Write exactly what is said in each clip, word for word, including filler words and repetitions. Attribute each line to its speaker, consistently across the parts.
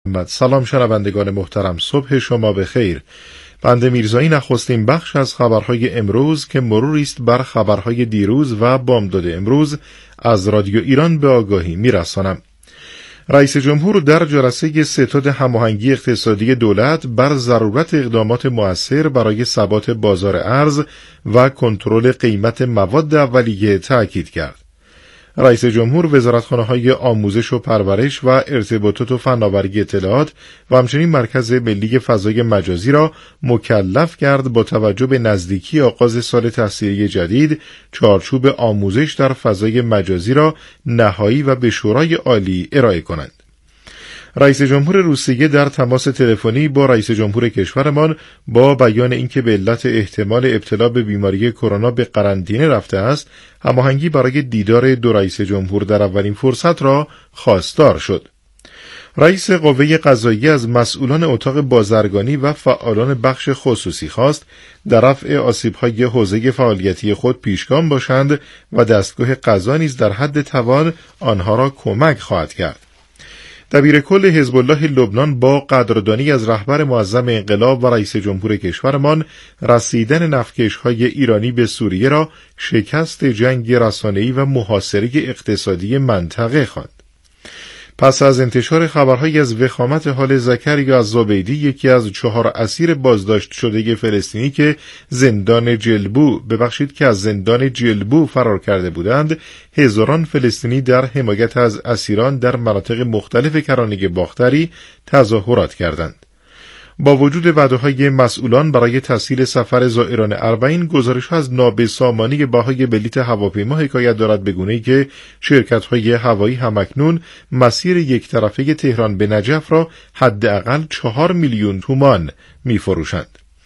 Speaker 1: سلام شنوندگان محترم، صبح شما بخیر. بنده میرزایی نخستین بخش از خبرهای امروز که مروری است بر خبرهای دیروز و بامداد امروز از رادیو ایران به آگاهی میرسانم. رئیس جمهور در جلسه ستاد هماهنگی اقتصادی دولت بر ضرورت اقدامات مؤثر برای ثبات بازار ارز و کنترل قیمت مواد اولیه تاکید کرد. رئیس جمهور وزارتخانه‌های آموزش و پرورش و ارتباطات و فناوری اطلاعات و همچنین مرکز ملی فضای مجازی را مکلف کرد با توجه به نزدیکی آغاز سال تحصیلی جدید چارچوب آموزش در فضای مجازی را نهایی و به شورای عالی ارائه کنند. رئیس جمهور روسیه در تماس تلفنی با رئیس جمهور کشورمان با بیان اینکه به علت احتمال ابتلا به بیماری کرونا به قرنطینه رفته است، هماهنگی برای دیدار دو رئیس جمهور در اولین فرصت را خواستار شد. رئیس قوه قضاییه از مسئولان اتاق بازرگانی و فعالان بخش خصوصی خواست در رفع آسیب‌های حوزه فعالیتی خود پیشگام باشند و دستگاه قضا نیز در حد توان آنها را کمک خواهد کرد. دبیر کل حزب الله لبنان با قدردانی از رهبر معظم انقلاب و رئیس جمهور کشورمان رسیدن نفتکش‌های ایرانی به سوریه را شکست جنگ رسانه‌ای و محاصره اقتصادی منطقه خواند. پس از انتشار خبرهایی از وخامت حال زکریا الزبیدی، یکی از چهار اسیر بازداشت شده فلسطینی که زندان جلبو ببخشید که از زندان جلبو فرار کرده بودند، هزاران فلسطینی در حمایت از اسیران در مناطق مختلف کرانه باختری تظاهرات کردند. با وجود وعده‌های مسئولان برای تسهیل سفر زائران اربعین، گزارش‌ها از نابسامانی بهای بلیط هواپیما حکایت دارد به گونه‌ای که شرکت‌های هوایی همکنون مسیر یک طرفه تهران به نجف را حداقل چهار میلیون تومان می‌فروشند.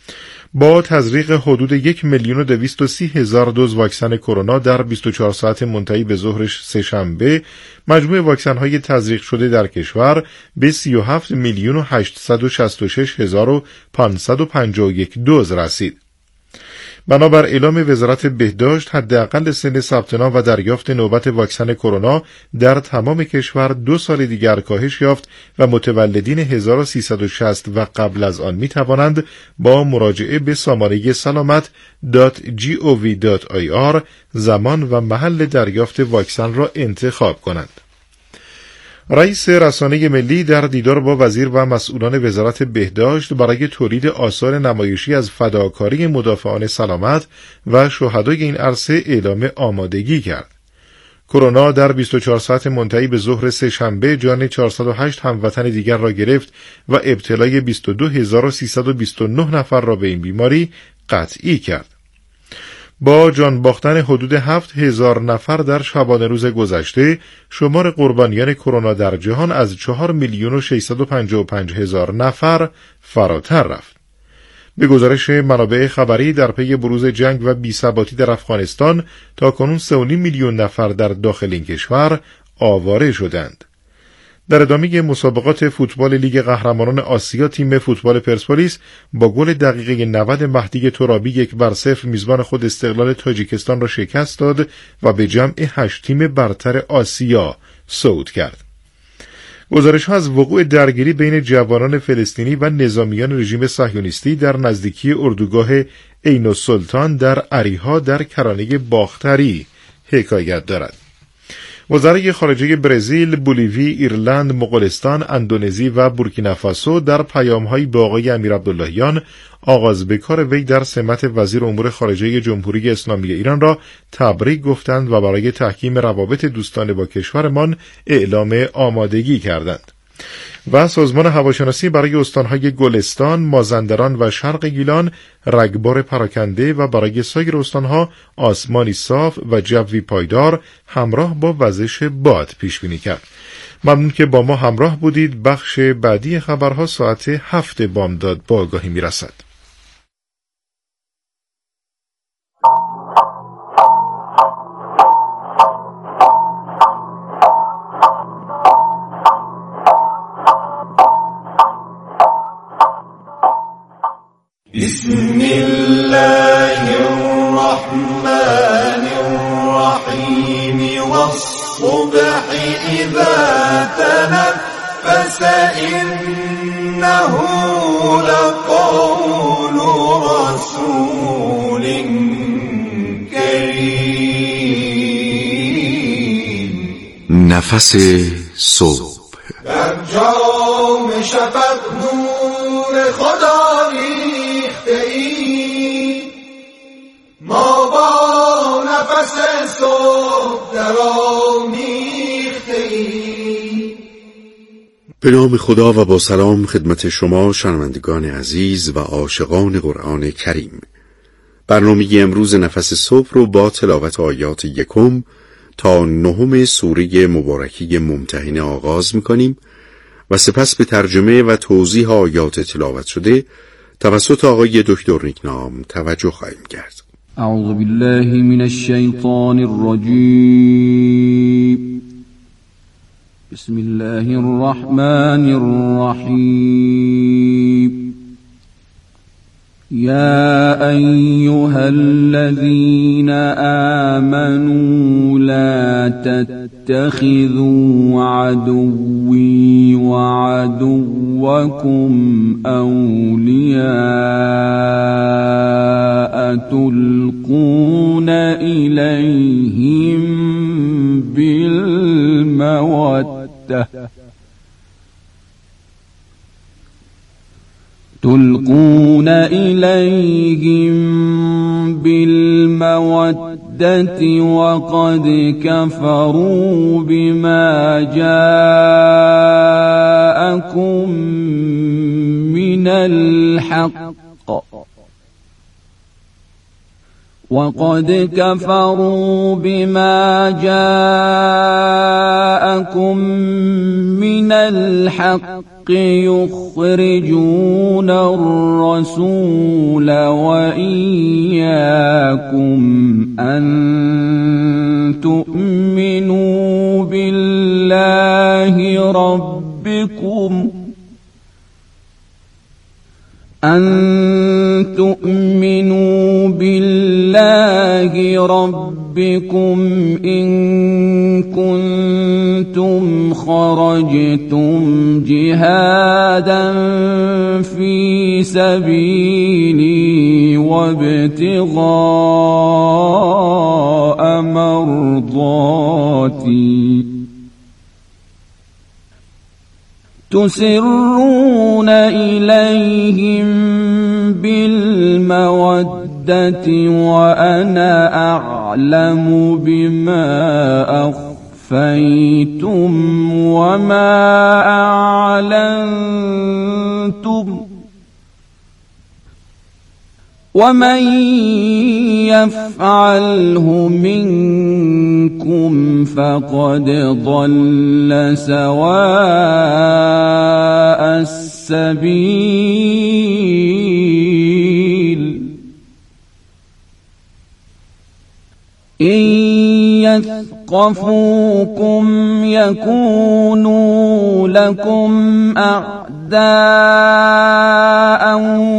Speaker 1: با تزریق حدود یک میلیون و دویست و سی هزار دوز واکسن کرونا در بیست و چهار ساعت منتهی به ظهر سه‌شنبه، مجموع واکسن‌های تزریق شده در کشور به سی و هفت میلیون و هشتصد و شصت و شش هزار و پانصد و پنجاه و یک دوز رسید. بنابر اعلام وزارت بهداشت، حداقل سن ثبت نام و دریافت نوبت واکسن کرونا در تمام کشور دو سال دیگر کاهش یافت و متولدین هزار و سیصد و شصت و قبل از آن می توانند با مراجعه به سامانه سلامت دات جی او وی دات آی آر زمان و محل دریافت واکسن را انتخاب کنند. رئیس رسانه ملی در دیدار با وزیر و مسئولان وزارت بهداشت برای تولید آثار نمایشی از فداکاری مدافعان سلامت و شهدای این عرصه اعلام آمادگی کرد. کرونا در بیست و چهار ساعت منتهی به ظهر سه‌شنبه جان چهارصد و هشت هموطن دیگر را گرفت و ابتلای بیست و دو هزار و سیصد و بیست و نه نفر را به این بیماری قطعی کرد. با جان باختن حدود هفت هزار نفر در شبانه روز گذشته، شمار قربانیان کرونا در جهان از چهار میلیون و ششصد و پنجاه و پنج هزار نفر فراتر رفت. به گزارش منابع خبری، در پی بروز جنگ و بی‌ثباتی در افغانستان تاکنون سه و نیم میلیون نفر در داخل این کشور آواره شدند. در ادامه مسابقات فوتبال لیگ قهرمانان آسیا، تیم فوتبال پرسپولیس با گل دقیقه نود مهدی ترابی یک بر صفر میزبان خود استقلال تاجیکستان را شکست داد و به جمع هشت تیم برتر آسیا صعود کرد. گزارش‌ها از وقوع درگیری بین جوانان فلسطینی و نظامیان رژیم صهیونیستی در نزدیکی اردوگاه عین السلطان در اریحا در کرانه باختری حکایت دارد. وزرای خارجه برزیل، بولیوی، ایرلند، مغولستان، اندونزی و بورکینافاسو در پیام‌هایی به آقای امیر عبداللهیان آغاز به کار وی در سمت وزیر امور خارجه جمهوری اسلامی ایران را تبریک گفتند و برای تحکیم روابط دوستانه با کشورمان اعلام آمادگی کردند. و سازمان هواشناسی برای استانهای گلستان، مازندران و شرق گیلان رگبار پراکنده و برای سایر استانها آسمانی صاف و جوی پایدار همراه با وزش باد پیش بینی کرد. ممنون که با ما همراه بودید. بخش بعدی خبرها ساعت هفت بامداد با آگاهی میرسد.
Speaker 2: بسم الله الرحمن الرحيم والصبح إذا تنفس إن إنه لقول رسول كريم.
Speaker 3: نفس صبح.
Speaker 2: در جام شفق نور خدا ریخته ای، ما با نفس صبح در آمیخته ای.
Speaker 3: به نام خدا و با سلام خدمت شما شنوندگان عزیز و عاشقان قرآن کریم. برنامه امروز نفس صبح رو با تلاوت آیات یکم تا نهم سوره مبارکه ممتحنه آغاز می‌کنیم و سپس به ترجمه و توضیح آیات تلاوت شده توسط آقای دکتر نیکنام توجه خواهیم کرد.
Speaker 4: اعوذ بالله من الشیطان الرجیم. بسم الله الرحمن الرحیم. يا أيها الذين آمنوا لا تتخذوا عدوي وعدوكم أولياء تلقون إليهم بالمودة تلقون إليهم بالمودة وقد كفروا بما جاءكم من الحق وقد كفروا بما جاءكم من الحق يخرجون الرسول وإياكم أن تؤمنوا بالله ربكم أن تؤمنوا بالله ربكم إن كنتم خرجتم جهادا في سبيلي وابتغاء مرضاتي تسرون إليهم بالمودة وأنا أعلم بما أخفيتم وما أعلنتم ومن يفعله منكم فقد ضل سواء السبيل. إن يثقفوكم يكونوا لكم أعداء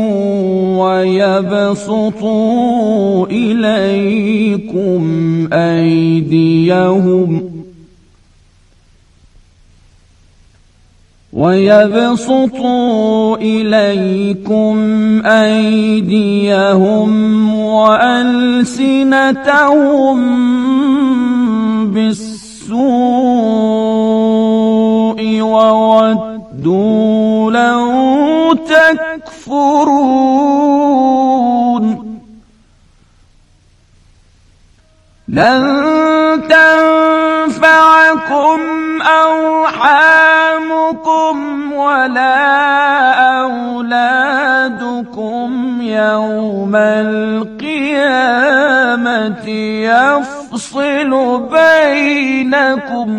Speaker 4: ويبسطوا إليكم أيديهم ويبسطوا إليكم أيديهم وألسنتهم بالسوء وودوا لو تكفرون. لن تنفعكم أرحامكم ولا أولادكم يوم القيامة يفصل بينكم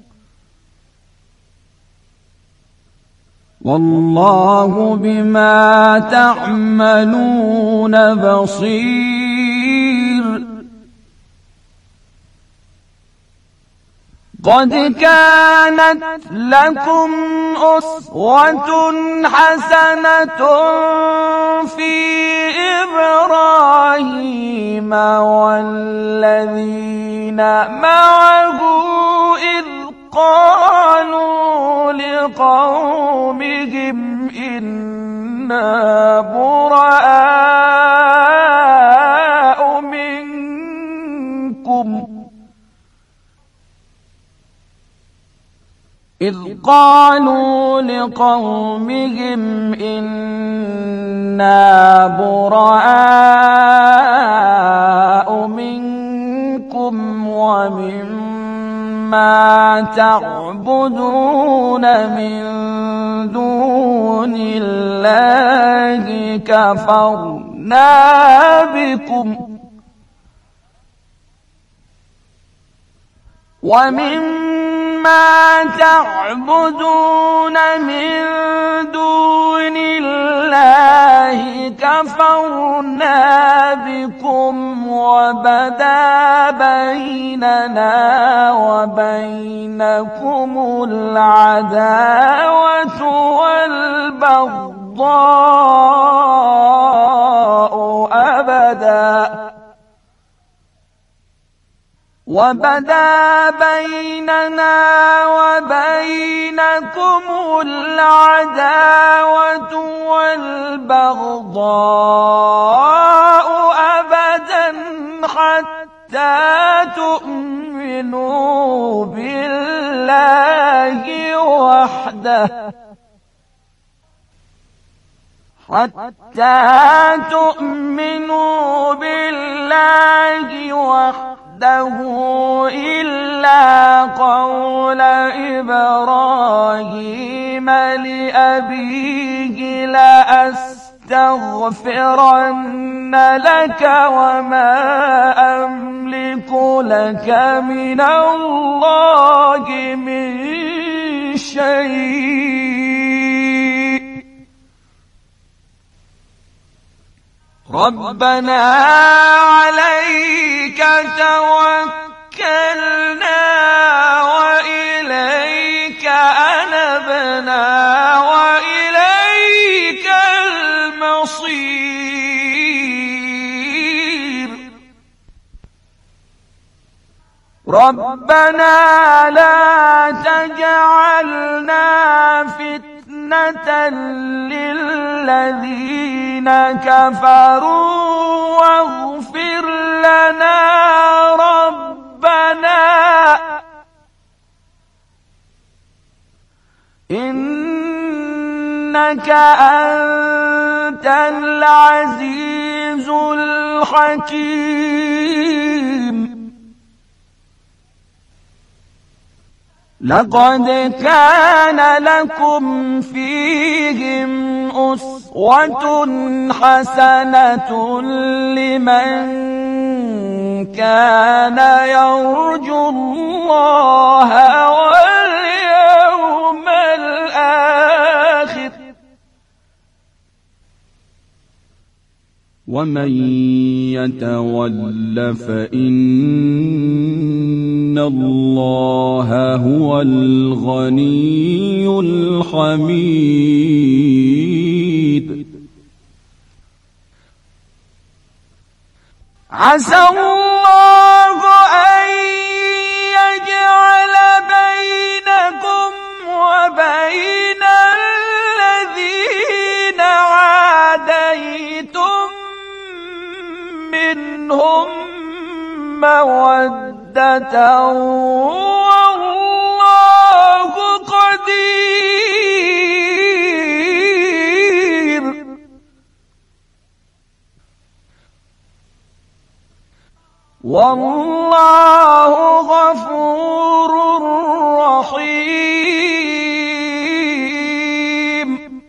Speaker 4: والله بما تعملون بصير. قد كانت لكم أسوة حسنة في إبراهيم والذين معه إذ قالوا لقومهم إنا براء منكم إذ قالوا لقومهم إنا براء منكم ومما تعبدون من دون الله كفرنا بكم ومما تعبدون من دون الله كفرنا بكم وبدا بيننا وبينكم العداوة والبغضاء أبدا وبدا بيننا وبينكم العداوة والبغضاء أبدا حتى تؤمنوا بالله وحده حتى تؤمنوا بالله وحده إلا قول إبراهيم لأبيه لأستغفرن لك وما أملك لك من الله من شيء ربنا عليك توكلنا وإليك أنبنا وإليك المصير ربنا لا تجعلنا فتنة للذين كفروا واغفر لنا ربنا إنك أنت العزيز الحكيم لقد كان لكم فيهم أسوة حسنة لمن كان يرجو الله واليوم الآخر ومن يتول فإن الله هو الغني الحميد عسى الله أن يجعل بينكم وبين الذين عاديتم منهم مودة والله قدير والله غفور رحيم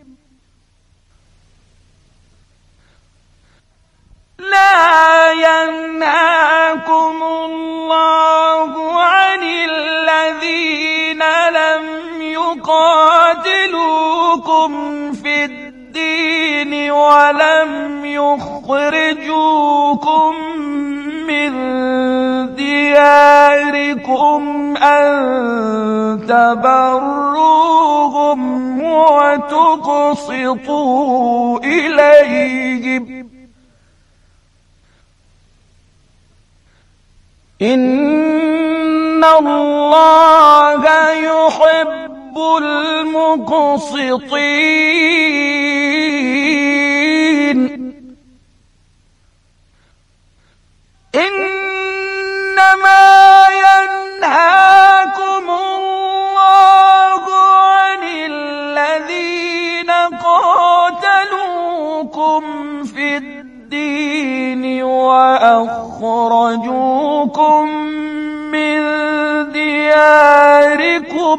Speaker 4: لا ينهاكم الله عن الذين لم يقاتلوكم في الدين ولم يخرجوكم من دياركم أن تبروهم وتقسطوا إليهم إن الله يحب المقسطين إنما ينهاكم الله عن الذين قاتلوكم في الدين وأخرجوكم من دياركم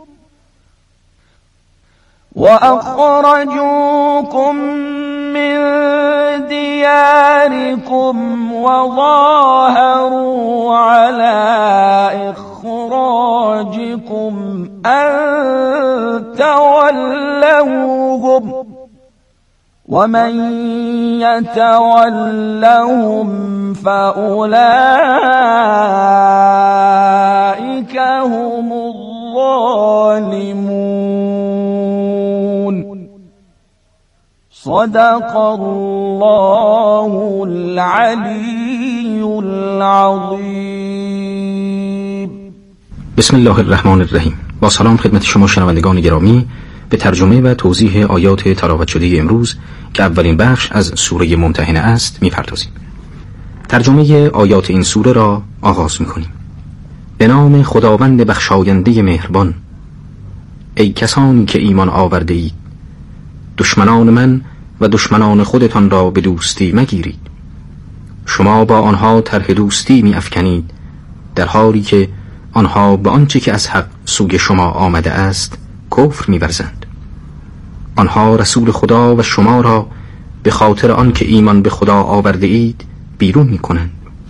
Speaker 4: وأخرجوكم من دياركم وظاهروا على إخراجكم أن تولوهم ومن يتولهم فأولئك هم الظالمون. صدق الله العلی العظیم.
Speaker 5: بسم الله الرحمن الرحیم. با سلام خدمت شما شنوندگان گرامی، به ترجمه و توضیح آیات تلاوت شده امروز که اولین بخش از سوره ممتحنه است می‌پردازیم. ترجمه آیات این سوره را آغاز می‌کنیم. به نام خداوند بخشاینده مهربان. ای کسانی که ایمان آورده اید، دشمنان من و دشمنان خودتان را به دوستی مگیرید. شما با آنها طرح دوستی می افکنید در حالی که آنها به آنچه که از حق سوی شما آمده است کفر می ورزند. آنها رسول خدا و شما را به خاطر آن که ایمان به خدا آورده اید بیرون می کنند.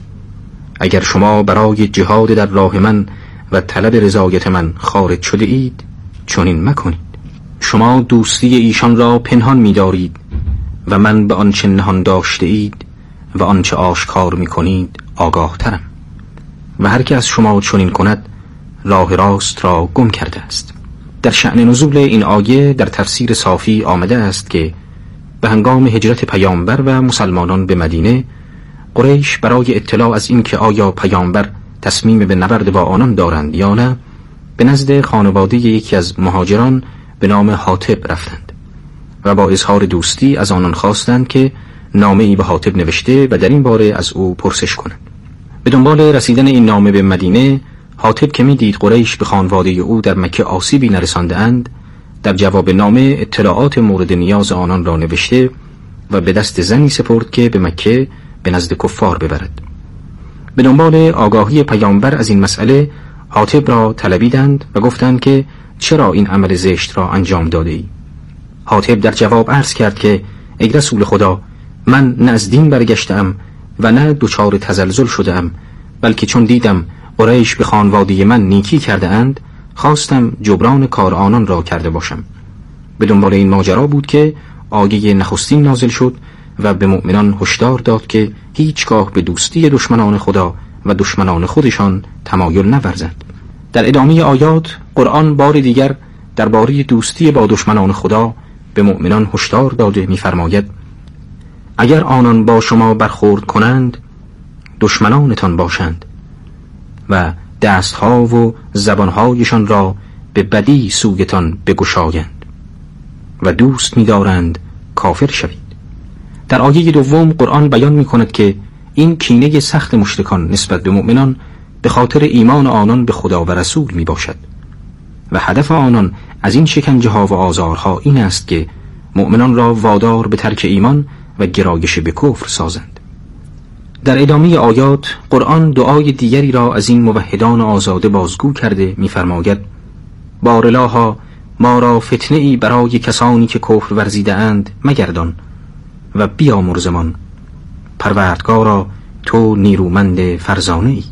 Speaker 5: اگر شما برای جهاد در راه من و طلب رضایت من خارج شده اید چنین مکنید. شما دوستی ایشان را پنهان می دارید و من به آنچه نهان داشته اید و آنچه آشکار می کنید آگاه ترم. و هر که از شما چنین کند راه راست را گم کرده است. در شأن نزول این آیه در تفسیر صافی آمده است که به هنگام هجرت پیامبر و مسلمانان به مدینه، قریش برای اطلاع از این که آیا پیامبر تصمیم به نبرد با آنان دارند یا نه، به نزد خانواده یکی از مهاجران به نام حاطب رفتند و با اظهار دوستی از آنان خواستند که نامه‌ای به حاطب نوشته و در این باره از او پرسش کنند. به دنبال رسیدن این نامه به مدینه، حاطب که می‌دید قریش به خانواده او در مکه آسیبی نرسانده‌اند، در جواب نامه اطلاعات مورد نیاز آنان را نوشته و به دست زنی سپرد که به مکه به نزد کفار ببرد. به دنبال آگاهی پیامبر از این مسئله حاطب را طلبیدند و گفتند که چرا این عمل زشت را انجام داده ای؟ حاطب در جواب عرض کرد که ای رسول خدا، من نه از دین برگشتم و نه دچار تزلزل شدم، بلکه چون دیدم قریش به خانواده من نیکی کرده اند خواستم جبران کار آنان را کرده باشم. به دنبال این ماجرا بود که آیه نخستین نازل شد و به مؤمنان هشدار داد که هیچگاه به دوستی دشمنان خدا و دشمنان خودشان تمایل نورزند. در ادامه آیات قرآن بار دیگر درباره دوستی با دشمنان خدا به مؤمنان هشدار داده می‌فرماید: اگر آنان با شما برخورد کنند دشمنانتان باشند و دستها و زبانهایشان را به بدی سویتان بگشایند و دوست می‌دارند کافر شوید. در آیه دوم قرآن بیان می‌کند که این کینه سخت مشرکان نسبت به مؤمنان به خاطر ایمان آنان به خدا و رسول می باشد و هدف آنان از این شکنجه ها و آزارها این است که مؤمنان را وادار به ترک ایمان و گرایش به کفر سازند. در ادامه آیات قرآن دعای دیگری را از این موحدان آزاده بازگو کرده می‌فرماید: بارالها ما را فتنه ای برای کسانی که کفر ورزیده اند مگردان و بیامرزمان. پروردگارا تو نیرومند فرزانه ای.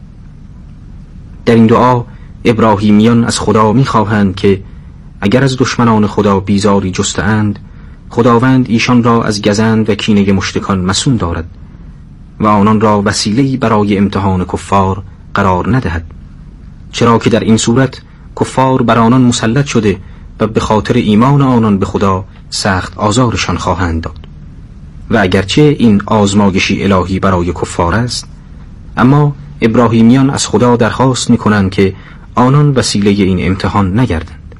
Speaker 5: در این دعا ابراهیمیان از خدا می‌خواهند که اگر از دشمنان خدا بیزاری جسته‌اند خداوند ایشان را از گزند و کینه مشرکان مصون دارد و آنان را وسیله‌ای برای امتحان کفار قرار ندهد، چرا که در این صورت کفار بر آنان مسلط شده و به خاطر ایمان آنان به خدا سخت آزارشان خواهند داد. و اگرچه این آزمایشی الهی برای کفار است، اما ابراهیمیان از خدا درخواست می‌کنند که آنان وسیله این امتحان نگردند.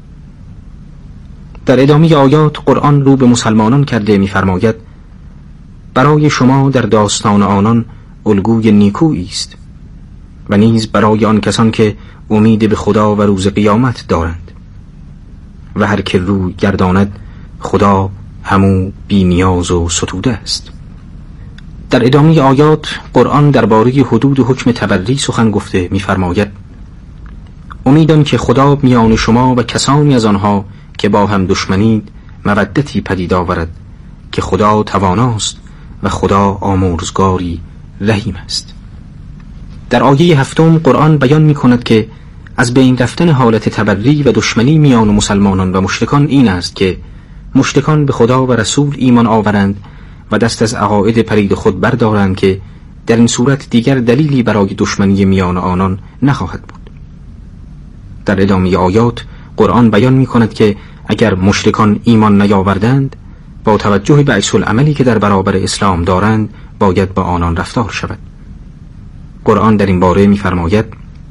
Speaker 5: در ادامه آیات قرآن رو به مسلمانان کرده می‌فرماید: برای شما در داستان آنان الگوی نیکویی است و نیز برای آن کسان که امید به خدا و روز قیامت دارند و هر که روی گرداند خدا همو بی نیاز و ستوده است. در ادامه آیات قرآن درباره حدود حکم تبری سخن گفته می‌فرماید: امیدم که خدا میان شما و کسانی از آنها که با هم دشمنید مودتی پدید آورد که خدا تواناست و خدا آمرزگاری رحیم است. در آیه هفتم قرآن بیان می‌کند که از بین رفتن حالت تبری و دشمنی میان مسلمانان و مشرکان این است که مشرکان به خدا و رسول ایمان آورند و دست از عقاید پلید خود بردارند که در این صورت دیگر دلیلی برای دشمنی میان آنان نخواهد بود. در ادامه آیات قرآن بیان می‌کند که اگر مشرکان ایمان نیاوردند با توجه به عکس العملی که در برابر اسلام دارند باید با آنان رفتار شود. قرآن در این باره می‌فرماید: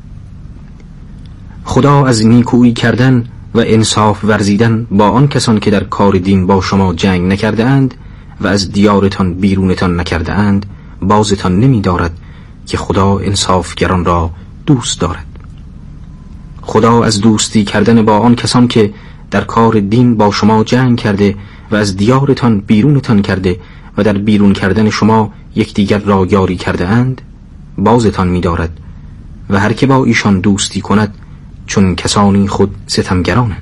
Speaker 5: خدا از نیکویی کردن و انصاف ورزیدن با آن کسان که در کار دین با شما جنگ نکرده اند و از دیارتان بیرونتان نکرده اند بازتان نمی دارد که خدا انصافگران را دوست دارد. خدا از دوستی کردن با آن کسان که در کار دین با شما جنگ کرده و از دیارتان بیرونتان کرده و در بیرون کردن شما یکدیگر را یاری کرده اند بازتان می دارد و هر که با ایشان دوستی کند چون کسانی خود ستمگرانند.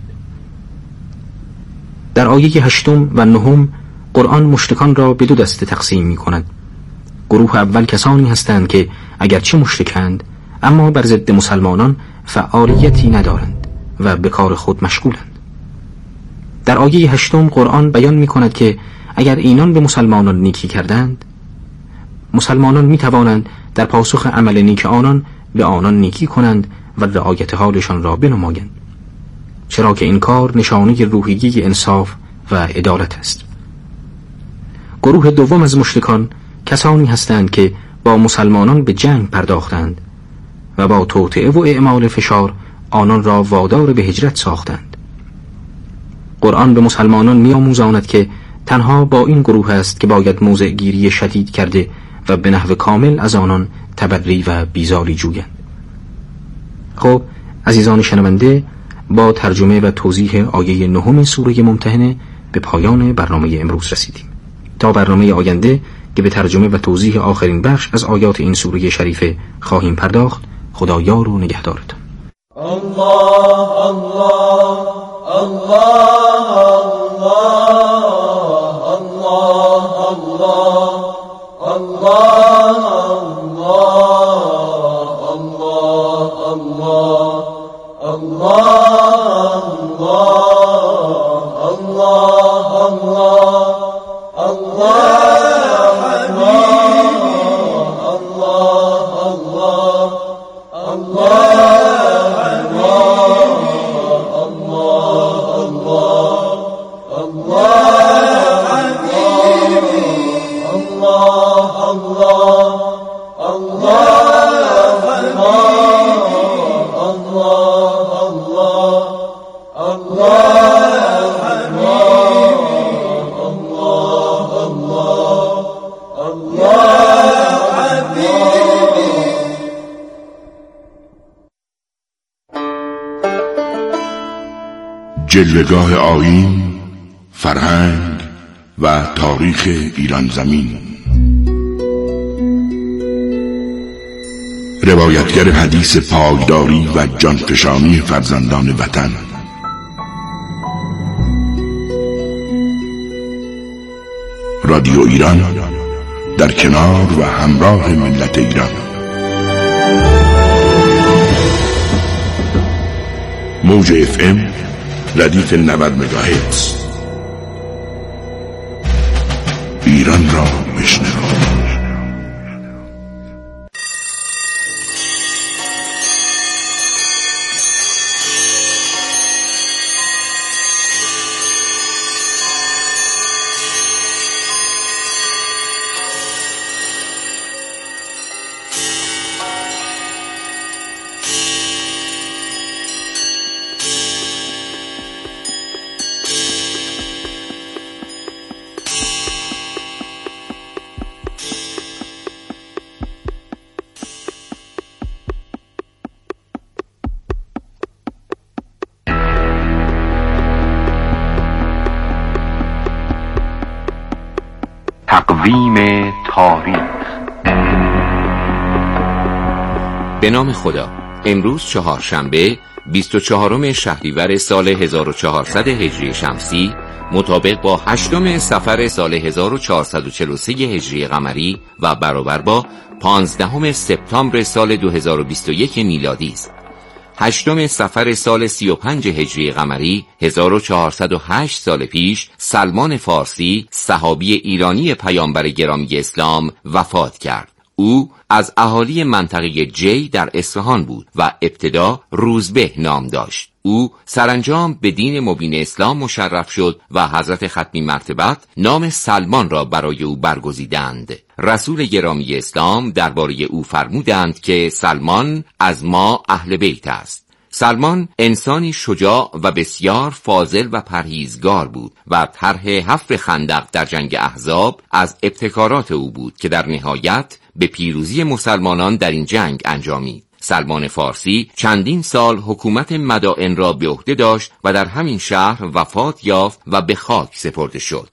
Speaker 5: در آیه هشتم و نهم قرآن مشرکان را به دو دسته تقسیم می کند. گروه اول کسانی هستند که اگرچه مشرکند اما بر ضد مسلمانان فعالیتی ندارند و به کار خود مشغولند. در آیه هشتم قرآن بیان می کند که اگر اینان به مسلمانان نیکی کردند مسلمانان می توانند در پاسخ عمل نیک آنان به آنان نیکی کنند و رعایت حالشان را بنمایند، چرا که این کار نشانه روحیه انصاف و عدالت است. گروه دوم از مشرکان کسانی هستند که با مسلمانان به جنگ پرداختند و با توطئه و اعمال فشار آنان را وادار به هجرت ساختند. قرآن به مسلمانان می‌آموزاند که تنها با این گروه است که باید موضع گیری شدید کرده و به نحو کامل از آنان تبری و بیزاری جویند. خب عزیزان شنونده، با ترجمه و توضیح آیه نهم سوره ممتحنه به پایان برنامه امروز رسیدیم. تا برنامه آینده که به ترجمه و توضیح آخرین بخش از آیات این سوره شریفه خواهیم پرداخت، خدا یار و نگهدارتان.
Speaker 2: الله الله الله الله الله الله
Speaker 6: جلوه‌گاه آیین، فرهنگ و تاریخ ایران زمین. روایتگر حدیث پایداری و جانفشانی فرزندان وطن. رادیو ایران در کنار و همراه ملت ایران. موج اف ام ردیف نود مگاهرتز. ایران را بشنو.
Speaker 7: تقویم تاریخ.
Speaker 8: به نام خدا. امروز چهارشنبه بیست و چهارم شهریور سال هزار و چهارصد هجری شمسی مطابق با هشتم صفر سال هزار و چهارصد و چهل و سه هجری قمری و برابر با پانزدهم سپتامبر سال دو هزار و بیست و یک میلادی است. هشتم صفر سال سی و پنج هجری قمری هزار و چهارصد و هشت سال پیش سلمان فارسی صحابی ایرانی پیامبر گرامی اسلام وفات کرد. او از اهالی منطقه جی در اصفهان بود و ابتدا روزبه نام داشت. او سرانجام به دین مبین اسلام مشرف شد و حضرت ختمی مرتبت نام سلمان را برای او برگزیدند. رسول گرامی اسلام درباره او فرمودند که سلمان از ما اهل بیت است. سلمان انسانی شجاع و بسیار فاضل و پرهیزگار بود و طرح حفر خندق در جنگ احزاب از ابتکارات او بود که در نهایت به پیروزی مسلمانان در این جنگ انجامید. سلمان فارسی چندین سال حکومت مدائن را به عهده داشت و در همین شهر وفات یافت و به خاک سپرده شد.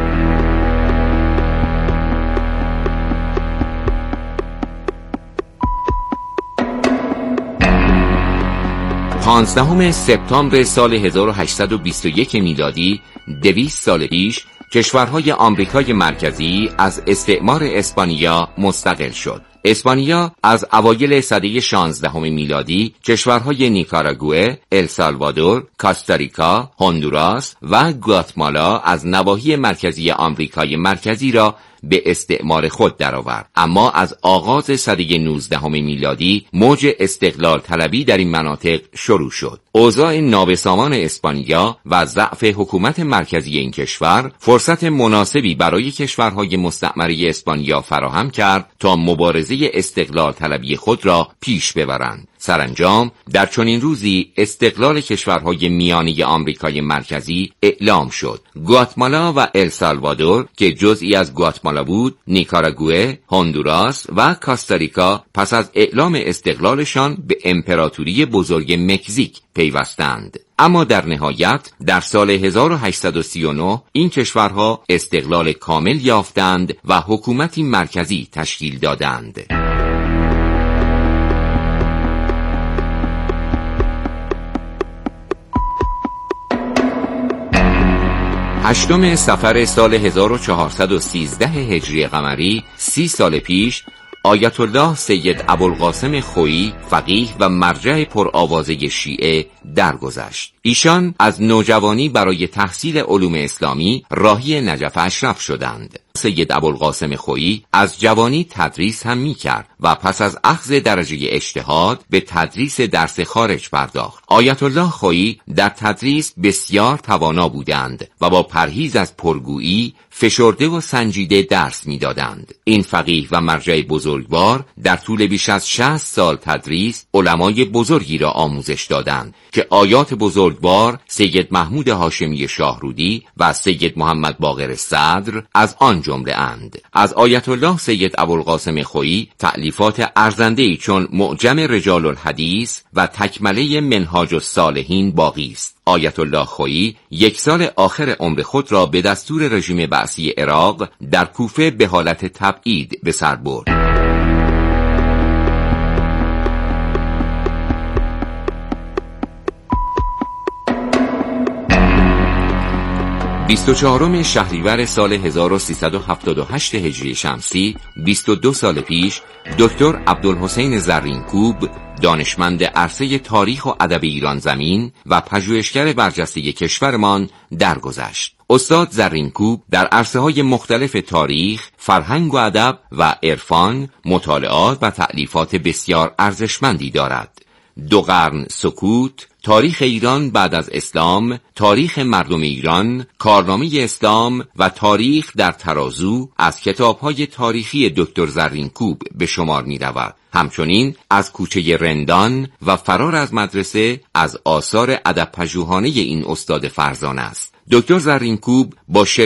Speaker 8: پانزدهم سپتامبر سال هزار و هشتصد و بیست و یک میلادی، دویست سال پیش، کشورهای آمریکای مرکزی از استعمار اسپانیا مستقل شد. اسپانیا از اوایل سده شانزدهم میلادی کشورهای نیکاراگوئه، السالوادور، کاستاریکا، هندوراس و گواتمالا از نواحی مرکزی آمریکای مرکزی را به استعمار خود درآورد. اما از آغاز سده نوزدهم میلادی موج استقلال طلبی در این مناطق شروع شد. اوضاع نابسامان اسپانیا و ضعف حکومت مرکزی این کشور فرصت مناسبی برای کشورهای مستعمره اسپانیا فراهم کرد تا مبارزه استقلال طلبی خود را پیش ببرند. سرانجام در چنین روزی استقلال کشورهای میانی آمریکای مرکزی اعلام شد. گواتمالا و السالوادور که جزئی از گواتمالا بود، نیکاراگوئه، هندوراس و کاستاریکا پس از اعلام استقلالشان به امپراتوری بزرگ مکزیک پیوستند. اما در نهایت در سال هزار و هشتصد و سی و نه این کشورها استقلال کامل یافتند و حکومتی مرکزی تشکیل دادند. هشتم صفر سال هزار و چهارصد و سیزده هجری قمری، سی سال پیش، آیت الله سید ابوالقاسم خویی فقیه و مرجع پرآوازه شیعه درگذشت. ایشان از نوجوانی برای تحصیل علوم اسلامی راهی نجف اشرف شدند. سید ابوالقاسم خویی از جوانی تدریس هم می کرد و پس از اخذ درجه اجتهاد به تدریس درس خارج پرداخت. آیت الله خویی در تدریس بسیار توانا بودند و با پرهیز از پرگویی فشرده و سنجیده درس می دادند. این فقیه و مرجع بزرگوار در طول بیش از شصت سال تدریس علمای بزرگی را آموزش دادند که آیات بزرگوار سید محمود هاشمی شاهرودی و سید محمد باقر صدر از آن جمله اند. از آیت الله سید ابوالقاسم خویی تألیفات ارزنده‌ای چون معجم رجال الحدیث و تکمله منهاج الصالحین باقی است. آیت الله خویی یک سال آخر عمر خود را به دستور رژیم بعثی عراق در کوفه به حالت تبعید به سر برد. بیست و چهارم شهریور سال هزار و سیصد و هفتاد و هشت هجری شمسی، بیست و دو سال پیش، دکتر عبدالحسین زرینکوب، دانشمند عرصه تاریخ و ادب ایران زمین و پژوهشگر برجسته کشورمان درگذشت. استاد زرینکوب در عرصه‌های مختلف تاریخ، فرهنگ و ادب و عرفان مطالعات و تألیفات بسیار ارزشمندی دارد. دو قرن سکوت، تاریخ ایران بعد از اسلام، تاریخ مردم ایران، کارنامه اسلام و تاریخ در ترازو از کتاب‌های تاریخی دکتر زرینکوب به شمار می‌رود. همچنین از کوچه رندان و فرار از مدرسه از آثار ادب پژوهانه این استاد فرزانه است. دکتر زرینکوب با